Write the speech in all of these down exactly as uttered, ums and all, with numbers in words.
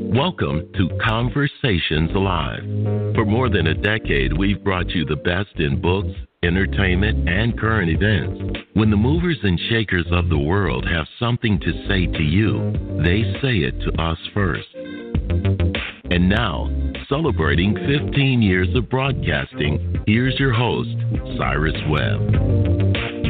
Welcome to Conversations Live. For more than a decade, we've brought you the best in books, entertainment, and current events. When the movers and shakers of the world have something to say to you, they say it to us first. And now, celebrating fifteen years of broadcasting, here's your host, Cyrus Webb.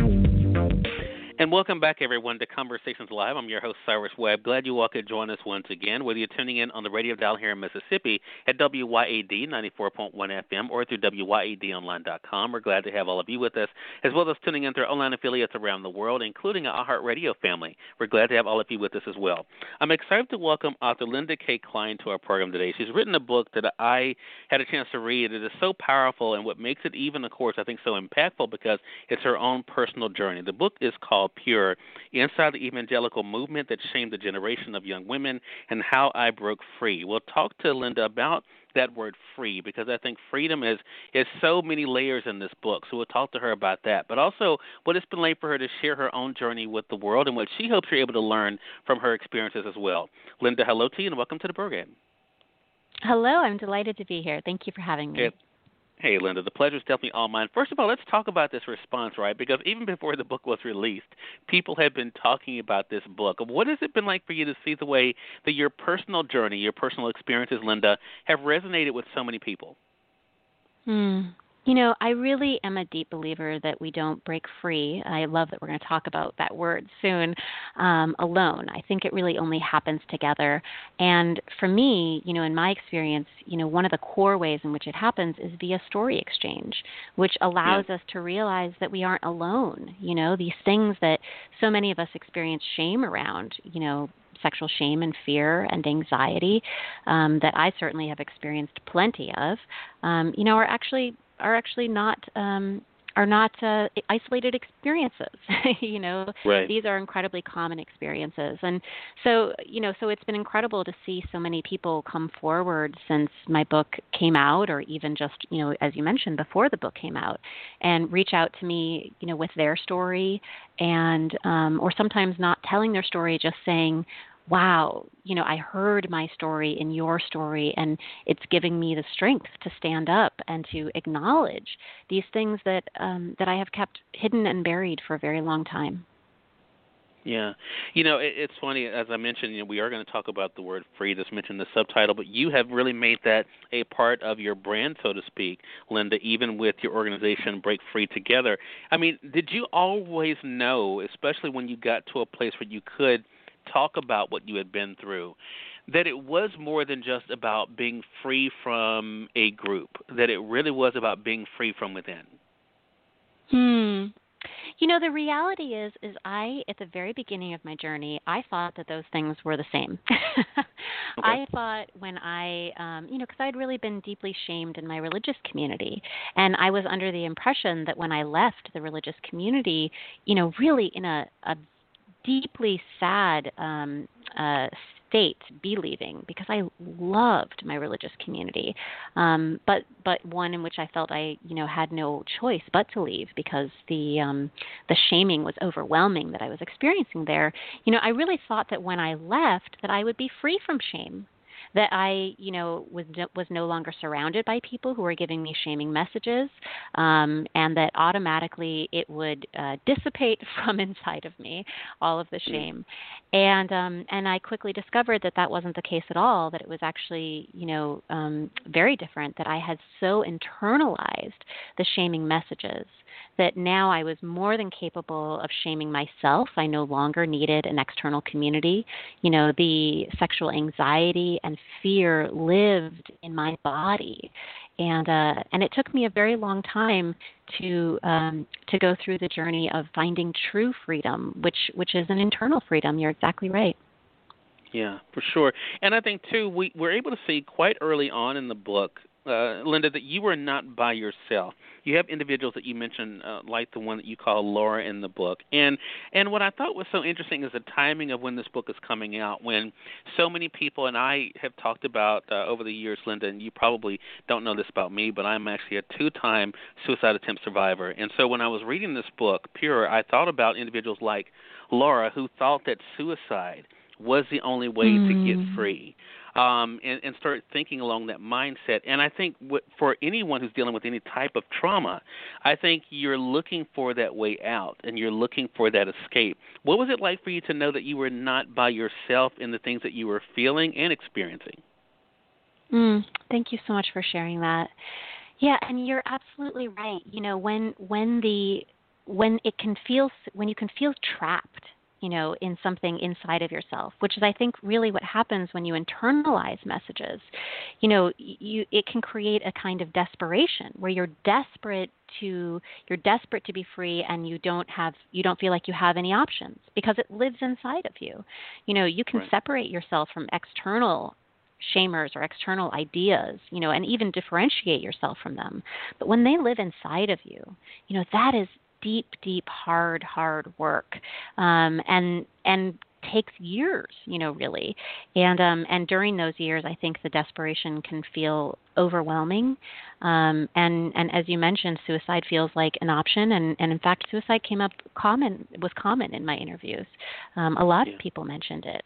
And welcome back, everyone, to Conversations Live. I'm your host, Cyrus Webb. Glad you all could join us once again, whether you're tuning in on the radio dial here in Mississippi at W Y A D ninety-four point one F M or through W Y A D online dot com. We're glad to have all of you with us, as well as tuning in through our online affiliates around the world, including our iHeartRadio family. We're glad to have all of you with us as well. I'm excited to welcome author Linda K. Klein to our program today. She's written a book that I had a chance to read. It is so powerful, and what makes it even, of course, I think so impactful because it's her own personal journey. The book is called Pure, Inside the Evangelical Movement That Shamed a Generation of Young Women and How I Broke Free. We'll talk to Linda about that word free because I think freedom is, is so many layers in this book. So we'll talk to her about that. But also what it's been like for her to share her own journey with the world and what she hopes you're able to learn from her experiences as well. Linda, hello to you and welcome to the program. Hello, I'm delighted to be here. Thank you for having me. It, Hey, Linda, the pleasure is definitely all mine. First of all, let's talk about this response, right? Because even before the book was released, people have been talking about this book. What has it been like for you to see the way that your personal journey, your personal experiences, Linda, have resonated with so many people? Hmm. You know, I really am a deep believer that we don't break free. I love that we're going to talk about that word soon, um, alone. I think it really only happens together. And for me, you know, in my experience, you know, one of the core ways in which it happens is via story exchange, which allows yeah. us to realize that we aren't alone. You know, these things that so many of us experience shame around, you know, sexual shame and fear and anxiety um, that I certainly have experienced plenty of, um, you know, are actually are actually not um, are not uh, isolated experiences. you know, right. These are incredibly common experiences, and so you know, so it's been incredible to see so many people come forward since my book came out, or even just you know, as you mentioned, before the book came out, and reach out to me, you know, with their story, and um, or sometimes not telling their story, just saying, wow, you know, I heard my story in your story, and it's giving me the strength to stand up and to acknowledge these things that um, that I have kept hidden and buried for a very long time. Yeah. You know, it, it's funny, as I mentioned, you know, we are going to talk about the word free, just mentioned the subtitle, but you have really made that a part of your brand, so to speak, Linda, even with your organization, Break Free Together. I mean, did you always know, especially when you got to a place where you could talk about what you had been through, that it was more than just about being free from a group, that it really was about being free from within? Hmm. You know, the reality is, is I, at the very beginning of my journey, I thought that those things were the same. okay. I thought when I, um, you know, because I'd really been deeply shamed in my religious community, and I was under the impression that when I left the religious community, you know, really in a, a deeply sad um, uh, state, be leaving, because I loved my religious community, um, but but one in which I felt I you know had no choice but to leave because the um, the shaming was overwhelming that I was experiencing there. You know, I really thought that when I left that I would be free from shame, that I, you know, was was no longer surrounded by people who were giving me shaming messages, um, and that automatically it would uh, dissipate from inside of me, all of the shame. And um, and I quickly discovered that that wasn't the case at all, that it was actually, you know, um, very different, that I had so internalized the shaming messages that now I was more than capable of shaming myself. I no longer needed an external community. You know, the sexual anxiety and fear lived in my body. And uh, and it took me a very long time to um, to go through the journey of finding true freedom, which which is an internal freedom. You're exactly right. Yeah, for sure. And I think, too, we were able to see quite early on in the book, uh, Linda, that you were not by yourself. You have individuals that you mentioned, uh, like the one that you call Laura in the book. And and what I thought was so interesting is the timing of when this book is coming out, when so many people, and I have talked about uh, over the years, Linda, and you probably don't know this about me, but I'm actually a two-time suicide attempt survivor. And so when I was reading this book, Pure, I thought about individuals like Laura who thought that suicide was the only way mm. to get free. Um, and, and start thinking along that mindset. And I think what, for anyone who's dealing with any type of trauma, I think you're looking for that way out and you're looking for that escape. What was it like for you to know that you were not by yourself in the things that you were feeling and experiencing? Mm, thank you so much for sharing that. Yeah, and you're absolutely right. You know, when when the when it can feel when you can feel trapped, you know, in something inside of yourself, which is, I think, really what happens when you internalize messages. You know, you it can create a kind of desperation where you're desperate to you're desperate to be free, and you don't have you don't feel like you have any options because it lives inside of you. You know, you can right. separate yourself from external shamers or external ideas, you know, and even differentiate yourself from them. But when they live inside of you, you know, that is deep, deep, hard, hard work, um, and and takes years, you know, really. And um, and during those years, I think the desperation can feel overwhelming. Um, and and as you mentioned, suicide feels like an option. And, and in fact, suicide came up common was common in my interviews. Um, a lot yeah. of people mentioned it,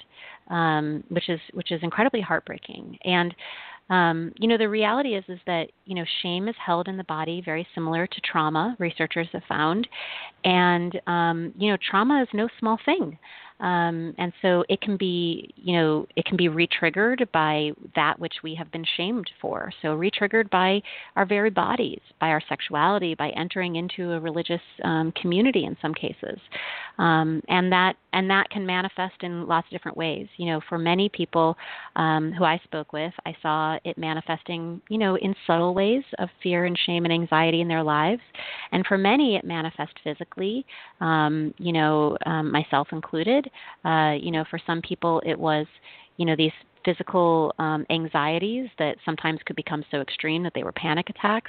um, which is which is incredibly heartbreaking. And Um, you know, the reality is is that, you know, shame is held in the body very similar to trauma, researchers have found. And, um, you know, trauma is no small thing. Um, and so it can be, you know, it can be re-triggered by that which we have been shamed for. So re-triggered by our very bodies, by our sexuality, by entering into a religious um, community in some cases. Um, and that and that can manifest in lots of different ways. You know, for many people um, who I spoke with, I saw it manifesting, you know, in subtle ways of fear and shame and anxiety in their lives. And for many, it manifests physically, um, you know, um, myself included. Uh, you know, for some people, it was, you know, these physical um, anxieties that sometimes could become so extreme that they were panic attacks.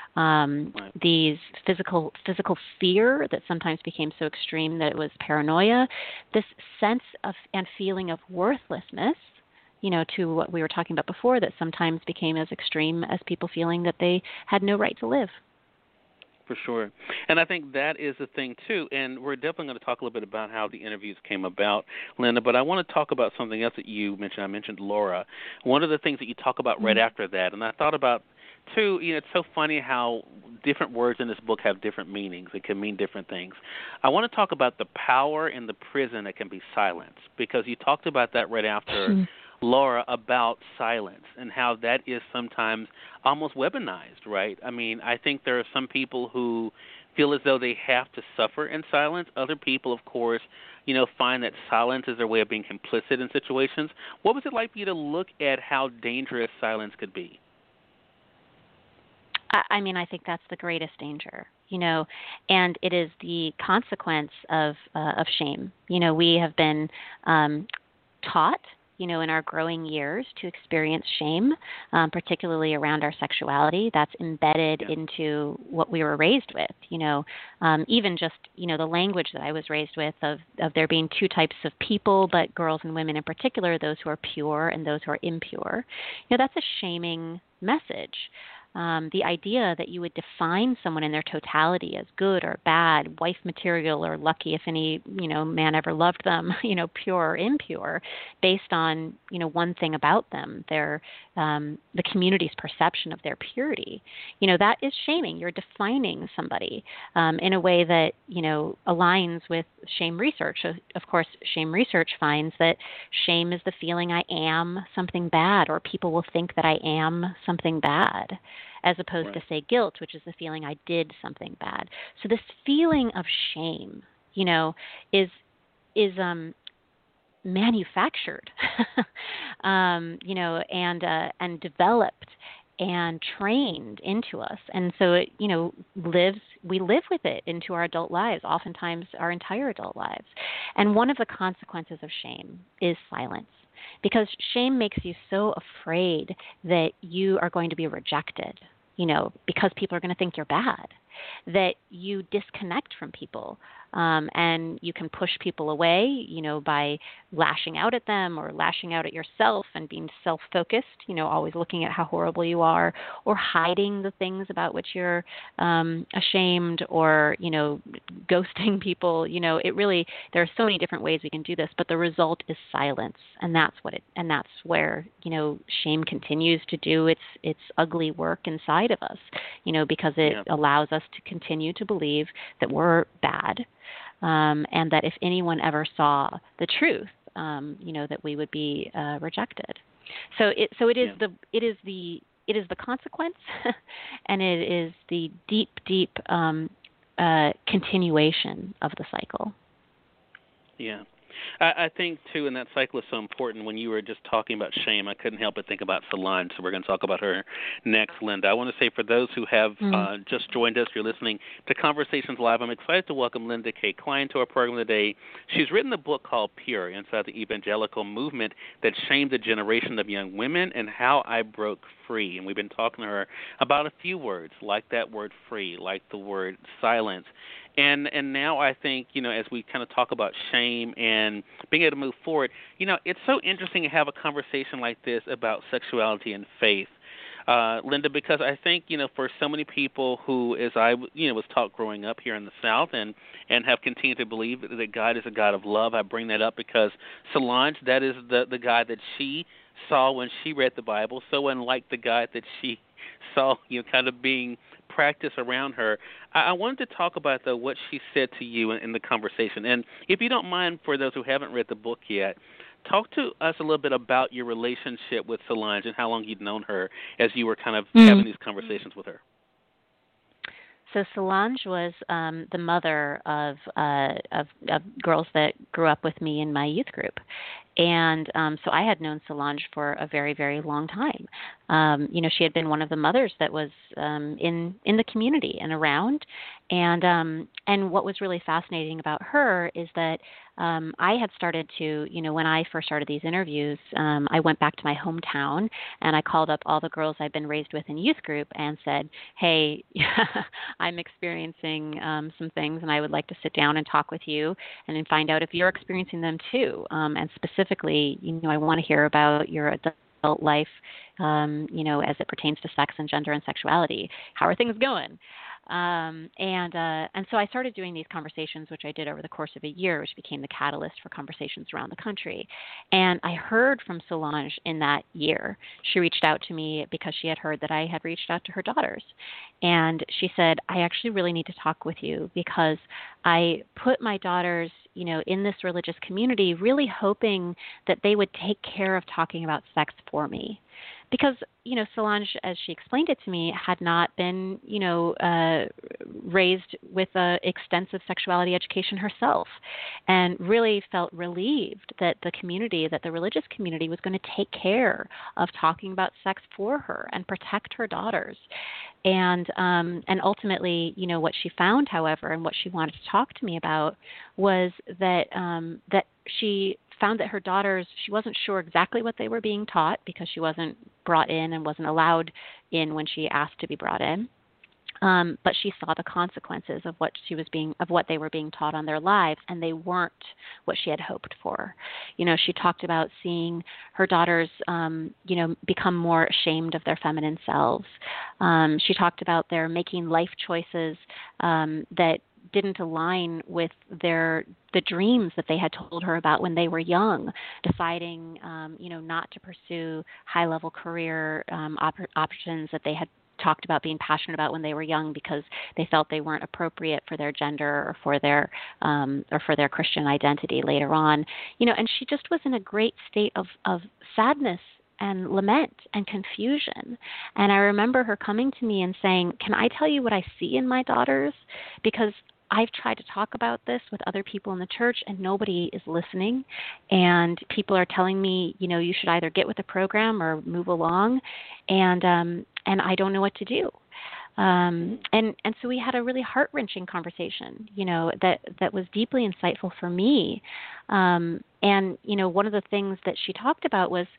Um, right. These physical physical fear that sometimes became so extreme that it was paranoia. This sense of and feeling of worthlessness, you know, to what we were talking about before, that sometimes became as extreme as people feeling that they had no right to live. For sure. And I think that is the thing, too. And we're definitely going to talk a little bit about how the interviews came about, Linda. But I want to talk about something else that you mentioned. I mentioned Laura. One of the things that you talk about mm-hmm. right after that, and I thought about, too, you know, it's so funny how different words in this book have different meanings. It can mean different things. I want to talk about the power in the prison that can be silence, because you talked about that right after mm-hmm. Laura, about silence and how that is sometimes almost weaponized, right? I mean, I think there are some people who feel as though they have to suffer in silence. Other people, of course, you know, find that silence is their way of being complicit in situations. What was it like for you to look at how dangerous silence could be? I mean, I think that's the greatest danger, you know, and it is the consequence of uh, of shame. You know, we have been um, taught, you know, in our growing years to experience shame, um, particularly around our sexuality. That's embedded yeah. into what we were raised with, you know, um, even just, you know, the language that I was raised with of, of there being two types of people, but girls and women in particular, those who are pure and those who are impure. You know, that's a shaming message. Um, the idea that you would define someone in their totality as good or bad, wife material or lucky if any, you know, man ever loved them, you know, pure or impure, based on, you know, one thing about them, their um, the community's perception of their purity, you know, that is shaming. You're defining somebody um, in a way that, you know, aligns with shame research. Of course, shame research finds that shame is the feeling I am something bad, or people will think that I am something bad, as opposed right. to, say, guilt, which is the feeling I did something bad. So this feeling of shame, you know, is is um, manufactured, um, you know, and uh, and developed and trained into us, and so it, you know, lives. We live with it into our adult lives, oftentimes our entire adult lives. And one of the consequences of shame is silence. Because shame makes you so afraid that you are going to be rejected, you know, because people are going to think you're bad, that you disconnect from people Um, and you can push people away, you know, by lashing out at them or lashing out at yourself and being self-focused, you know, always looking at how horrible you are, or hiding the things about which you're um, ashamed, or, you know, ghosting people. You know, it really, there are so many different ways we can do this, but the result is silence. And that's what it, and that's where, you know, shame continues to do its, its ugly work inside of us, you know, because it yeah. allows us to continue to believe that we're bad. Um, and that if anyone ever saw the truth, um, you know, that we would be uh, rejected. So it, so it is yeah. the, it is the, it is the consequence, and it is the deep, deep um, uh, continuation of the cycle. Yeah. I, I think, too, and that cycle is so important. When you were just talking about shame, I couldn't help but think about Solange, so we're going to talk about her next, Linda. I want to say, for those who have mm-hmm. uh, just joined us, you're listening to Conversations Live, I'm excited to welcome Linda K. Klein to our program today. She's written a book called Pure, Inside the Evangelical Movement That Shamed a Generation of Young Women and How I Broke Free. And we've been talking to her about a few words, like that word free, like the word silence. And and now I think, you know, as we kind of talk about shame and being able to move forward, you know, it's so interesting to have a conversation like this about sexuality and faith, uh, Linda, because I think, you know, for so many people who, as I, you know, was taught growing up here in the South and, and have continued to believe that God is a God of love, I bring that up because Solange, that is the, the guy that she saw when she read the Bible, so unlike the guy that she saw, you know, kind of being practiced around her. I, I wanted to talk about, though, what she said to you in, in the conversation. And if you don't mind, for those who haven't read the book yet, talk to us a little bit about your relationship with Solange and how long you'd known her as you were kind of mm. having these conversations with her. So Solange was um, the mother of, uh, of of girls that grew up with me in my youth group. And um, so I had known Solange for a very, very long time. Um, you know, she had been one of the mothers that was um, in in the community and around. And um, and what was really fascinating about her is that um, I had started to, you know, when I first started these interviews, um, I went back to my hometown and I called up all the girls I'd been raised with in youth group and said, hey, I'm experiencing um, some things and I would like to sit down and talk with you and then find out if you're experiencing them too. Um, and specifically, you know, I want to hear about your adult life, um, you know, as it pertains to sex and gender and sexuality. How are things going? Um, and uh, and so I started doing these conversations, which I did over the course of a year, which became the catalyst for conversations around the country. And I heard from Solange in that year. She reached out to me because she had heard that I had reached out to her daughters. And she said, I actually really need to talk with you because I put my daughters, you know, in this religious community, really hoping that they would take care of talking about sex for me. Because, you know, Solange, as she explained it to me, had not been, you know, uh, raised with uh, extensive sexuality education herself, and really felt relieved that the community, that the religious community was going to take care of talking about sex for her and protect her daughters. And um, and ultimately, you know, what she found, however, and what she wanted to talk to me about was that um, that she found that her daughters, she wasn't sure exactly what they were being taught because she wasn't brought in and wasn't allowed in when she asked to be brought in. Um, but she saw the consequences of what she was being, of what they were being taught on their lives, and they weren't what she had hoped for. You know, she talked about seeing her daughters, um, you know, become more ashamed of their feminine selves. Um, she talked about their making life choices um, that didn't align with their the dreams that they had told her about when they were young, deciding, um, you know, not to pursue high-level career um, op- options that they had talked about being passionate about when they were young because they felt they weren't appropriate for their gender or for their um, or for their Christian identity later on. You know, and she just was in a great state of, of sadness and lament and confusion. And I remember her coming to me and saying, can I tell you what I see in my daughters? Because I've tried to talk about this with other people in the church and nobody is listening. And people are telling me, you know, you should either get with the program or move along. And um, and I don't know what to do. Um, and, and so we had a really heart-wrenching conversation, you know, that, that was deeply insightful for me. Um, and, you know, one of the things that she talked about was,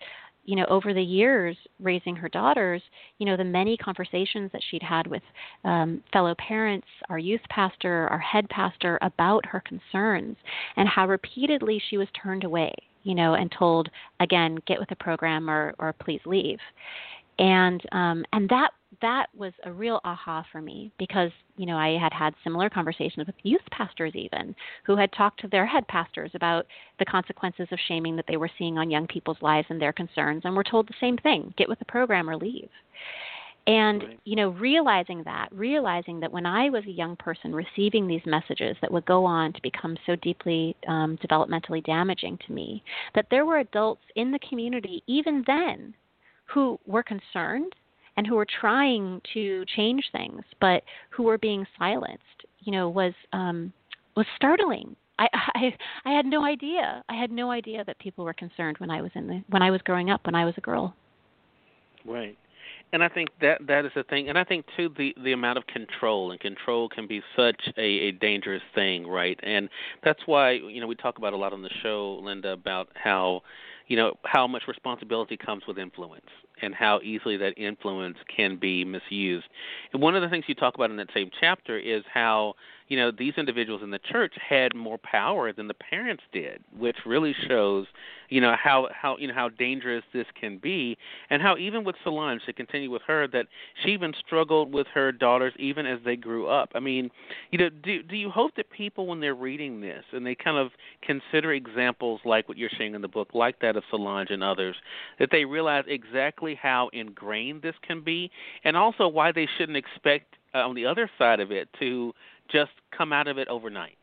you know, over the years raising her daughters, you know, the many conversations that she'd had with um, fellow parents, our youth pastor, our head pastor about her concerns, and how repeatedly she was turned away, you know, and told, again, get with the program or, or please leave. And um, and that that was a real aha for me because, you know, I had had similar conversations with youth pastors even who had talked to their head pastors about the consequences of shaming that they were seeing on young people's lives and their concerns, and were told the same thing, get with the program or leave. And, right. you know, realizing that, realizing that when I was a young person receiving these messages that would go on to become so deeply um, developmentally damaging to me, that there were adults in the community even then who were concerned and who were trying to change things, but who were being silenced, you know, was um, was startling. I, I I had no idea. I had no idea that people were concerned when I was in the when I was growing up, when I was a girl. Right. And I think that that is the thing. And I think, too, the, the amount of control, and control can be such a, a dangerous thing, right? And that's why, you know, we talk about a lot on the show, Linda, about how, you know, how much responsibility comes with influence and how easily that influence can be misused. And one of the things you talk about in that same chapter is how, you know, these individuals in the church had more power than the parents did, which really shows, you know, how, how you know how dangerous this can be, and how even with Solange, to continue with her, that she even struggled with her daughters even as they grew up. I mean, you know, do do you hope that people, when they're reading this and they kind of consider examples like what you're sharing in the book, like that of Solange and others, that they realize exactly how ingrained this can be, and also why they shouldn't expect, uh, on the other side of it, to just come out of it overnight?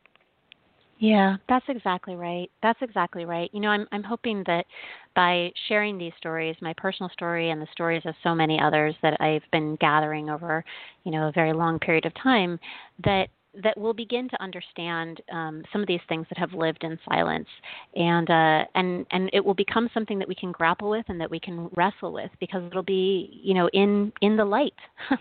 Yeah, that's exactly right. That's exactly right. You know, I'm I'm hoping that by sharing these stories, my personal story and the stories of so many others that I've been gathering over, you know, a very long period of time, that that we'll begin to understand um, some of these things that have lived in silence, and uh, and and it will become something that we can grapple with and that we can wrestle with, because it'll be, you know, in in the light.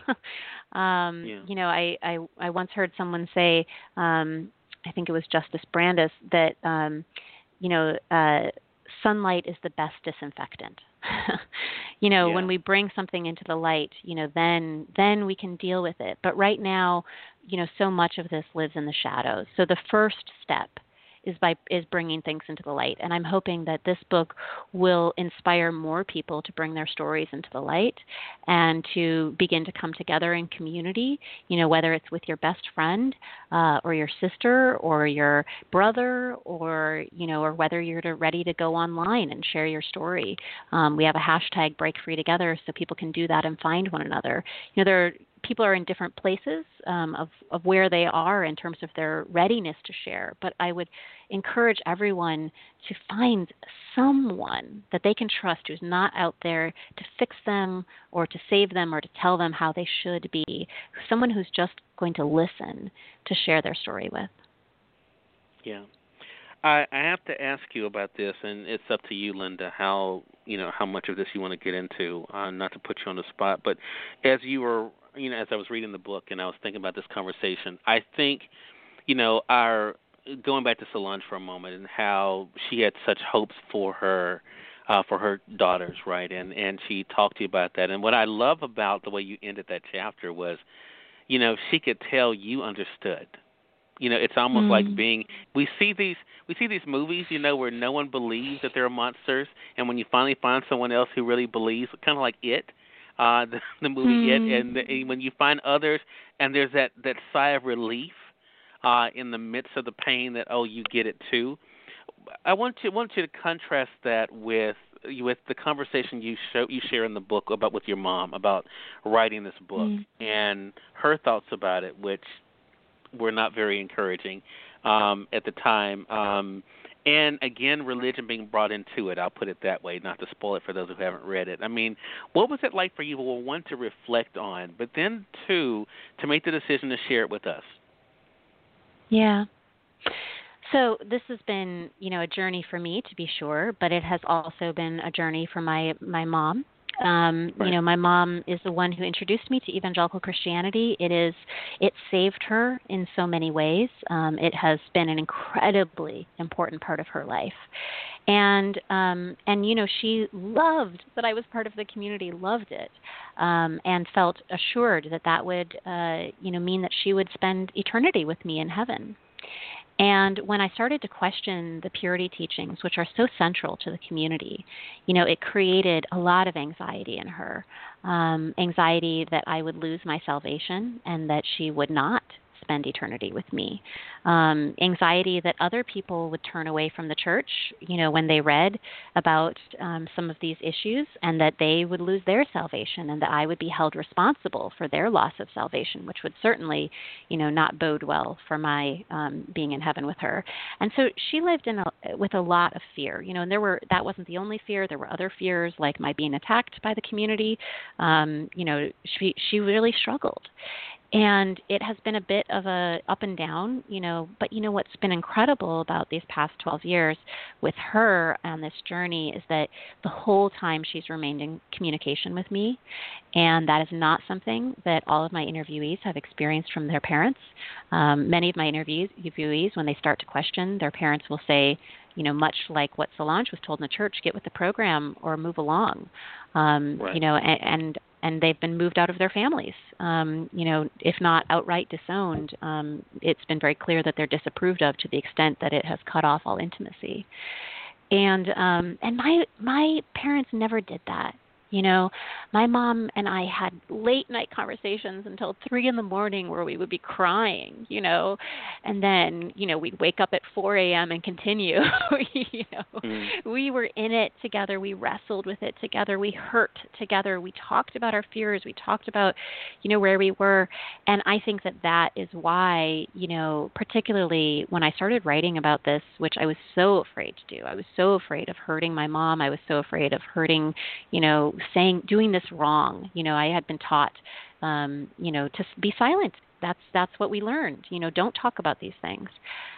um, yeah. You know, I, I I once heard someone say, um, I think it was Justice Brandes, that um, you know, uh, sunlight is the best disinfectant. you know, yeah. when we bring something into the light, you know, then then we can deal with it. But right now, you know, so much of this lives in the shadows. So the first step is by is bringing things into the light. And I'm hoping that this book will inspire more people to bring their stories into the light and to begin to come together in community, you know, whether it's with your best friend uh, or your sister or your brother, or, you know, or whether you're to, ready to go online and share your story. Um, we have a hashtag Break Free Together, so people can do that and find one another. You know, there are people are in different places um, of, of where they are in terms of their readiness to share. But I would encourage everyone to find someone that they can trust who's not out there to fix them or to save them or to tell them how they should be, someone who's just going to listen to share their story with. Yeah. I, I have to ask you about this, and it's up to you, Linda, how you know how much of this you want to get into. Uh, not to put you on the spot, but as you were, you know, as I was reading the book and I was thinking about this conversation, I think, you know, our going back to Solange for a moment and how she had such hopes for her, uh, for her daughters, right? And and she talked to you about that. And what I love about the way you ended that chapter was, you know, she could tell you understood. You know, it's almost mm. like being. We see these. We see these movies, you know, where no one believes that they're monsters, and when you finally find someone else who really believes, kind of like It, uh, the, the movie mm. It, and, the, and when you find others, and there's that, that sigh of relief uh, in the midst of the pain that, oh, you get it too. I want you want you to contrast that with with the conversation you show you share in the book about with your mom about writing this book mm. and her thoughts about it, which were not very encouraging um, at the time. Um, and, again, religion being brought into it, I'll put it that way, not to spoil it for those who haven't read it. I mean, what was it like for you, well, one, to reflect on, but then, two, to make the decision to share it with us? Yeah. So this has been, you know, a journey for me, to be sure, but it has also been a journey for my, my mom. Um, right. You know, my mom is the one who introduced me to evangelical Christianity. It is, it saved her in so many ways. Um, it has been an incredibly important part of her life. And um, and you know, she loved that I was part of the community, loved it, um, and felt assured that that would uh, you know mean that she would spend eternity with me in heaven. And when I started to question the purity teachings, which are so central to the community, you know, it created a lot of anxiety in her, um, anxiety that I would lose my salvation and that she would not spend eternity with me. Um, anxiety that other people would turn away from the church, you know, when they read about um, some of these issues, and that they would lose their salvation, and that I would be held responsible for their loss of salvation, which would certainly, you know, not bode well for my um, being in heaven with her. And so she lived in a, with a lot of fear, you know, and there were that wasn't the only fear. There were other fears, like my being attacked by the community. Um, you know, she she really struggled. And it has been a bit of a up and down, you know, but you know what's been incredible about these past twelve years with her on this journey is that the whole time she's remained in communication with me. And that is not something that all of my interviewees have experienced from their parents. Um, many of my interviews, interviewees, when they start to question, their parents will say, you know, much like what Solange was told in the church, get with the program or move along. Um, right. You know, and, and and they've been moved out of their families. Um, you know, if not outright disowned, um, it's been very clear that they're disapproved of to the extent that it has cut off all intimacy. And um, and my my parents never did that. You know, my mom and I had late night conversations until three in the morning where we would be crying, you know, and then, you know, we'd wake up at four a.m. and continue. you know, mm. We were in it together. We wrestled with it together. We hurt together. We talked about our fears. We talked about, you know, where we were. And I think that that is why, you know, particularly when I started writing about this, which I was so afraid to do. I was so afraid of hurting my mom. I was so afraid of hurting, you know, saying, doing this wrong. You know, I had been taught, um, you know, to be silent. That's, that's what we learned, you know, don't talk about these things.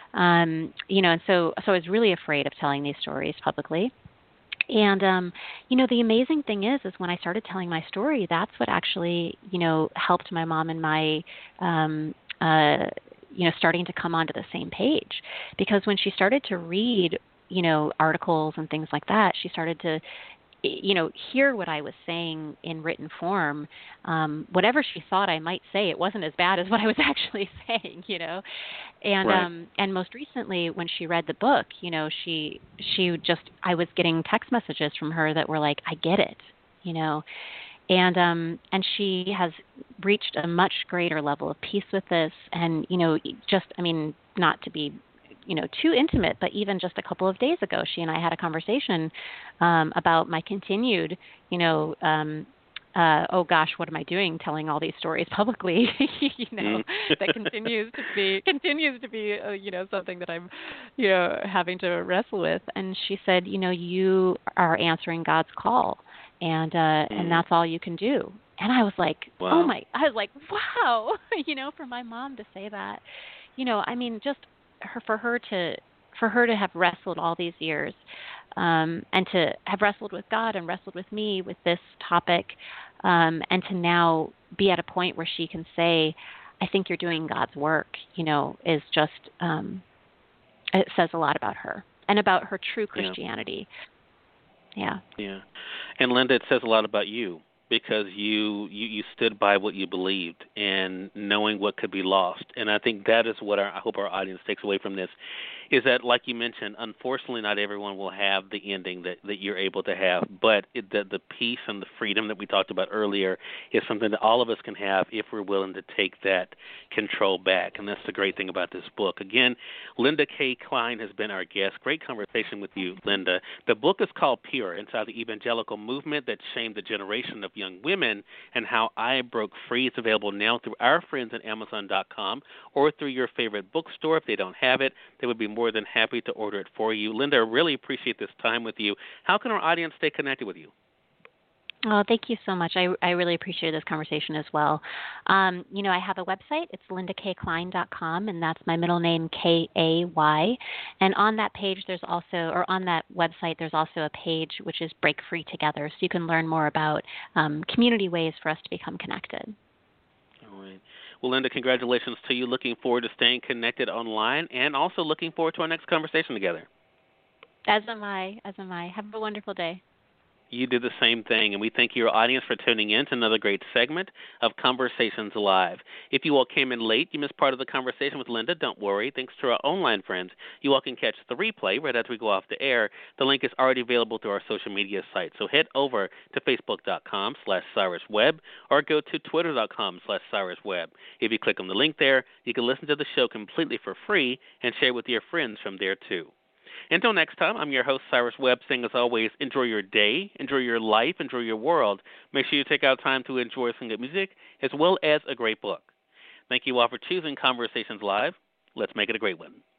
Um, you know, and so, so I was really afraid of telling these stories publicly. And, um, you know, the amazing thing is, is when I started telling my story, that's what actually, you know, helped my mom and my, um, uh, you know, starting to come onto the same page. Because when she started to read, you know, articles and things like that, she started to, you know, hear what I was saying in written form. Um, whatever she thought I might say, it wasn't as bad as what I was actually saying, you know. And right. um, and most recently, when she read the book, you know, she she just I was getting text messages from her that were like, "I get it," you know. And um, and she has reached a much greater level of peace with this. And you know, just I mean, not to be, you know, too intimate, but even just a couple of days ago, she and I had a conversation um, about my continued, you know, um, uh, oh gosh, what am I doing telling all these stories publicly, you know, that continues to be, continues to be, uh, you know, something that I'm, you know, having to wrestle with. And she said, you know, you are answering God's call, and, uh, mm. and that's all you can do. And I was like, wow. oh my, I was like, wow, you know, for my mom to say that, you know, I mean, just, her for her to for her to have wrestled all these years um, and to have wrestled with God and wrestled with me with this topic um, and to now be at a point where she can say, I think you're doing God's work, you know, is just um, it says a lot about her and about her true Christianity. Yeah. Yeah. Yeah. And Linda, it says a lot about you, because you, you, you stood by what you believed and knowing what could be lost. And I think that is what our, I hope our audience takes away from this, is that, like you mentioned, unfortunately not everyone will have the ending that, that you're able to have, but it, the, the peace and the freedom that we talked about earlier is something that all of us can have if we're willing to take that control back. And that's the great thing about this book. Again, Linda K. Klein has been our guest. Great conversation with you, Linda. The book is called Pure, Inside the Evangelical Movement That Shamed the Generation of Young Women and How I Broke Free. It's available now through our friends at Amazon dot com or through your favorite bookstore. If they don't have it, they would be more than happy to order it for you. Linda, I really appreciate this time with you. How can our audience stay connected with you? Oh, thank you so much. I, I really appreciate this conversation as well. Um, you know, I have a website. It's linda k klein dot com, and that's my middle name, K A Y. And on that page, there's also, or on that website, there's also a page which is Break Free Together, so you can learn more about um, community ways for us to become connected. All right. Well, Linda, congratulations to you. Looking forward to staying connected online and also looking forward to our next conversation together. As am I. As am I. Have a wonderful day. You do the same thing, and we thank your audience for tuning in to another great segment of Conversations Live. If you all came in late, you missed part of the conversation with Linda, don't worry. Thanks to our online friends, you all can catch the replay right as we go off the air. The link is already available through our social media site, so head over to facebook.com slash cyruswebb or go to twitter.com slash cyruswebb. If you click on the link there, you can listen to the show completely for free and share with your friends from there, too. Until next time, I'm your host, Cyrus Webb, saying as always, enjoy your day, enjoy your life, enjoy your world. Make sure you take out time to enjoy some good music as well as a great book. Thank you all for choosing Conversations Live. Let's make it a great one.